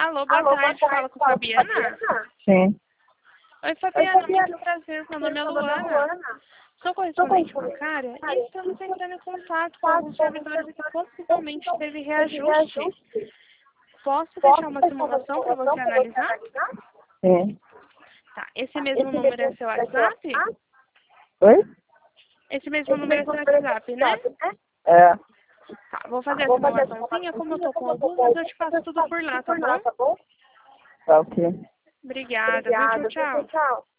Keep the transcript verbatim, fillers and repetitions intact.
Alô, boa Alô, tarde, boa fala tarde, com fala Fabiana? Sim. Oi, Oi, Fabiana, Fabiana. muito prazer, meu nome é Meu nome é Luana. Luana. Sou correspondente bancária e estamos entrando em contato com alguns servidores que possivelmente teve reajuste. Posso deixar uma simulação para você analisar? Sim. Tá, esse mesmo número é seu WhatsApp? Oi? Esse mesmo número é seu WhatsApp, né? É. Tá, vou fazer a simulaçãozinha, como eu tô com algumas, eu te passo tudo por lá, tá bom? Tá ok. Obrigada, viu? Tchau, Obrigada. tchau. Tchau.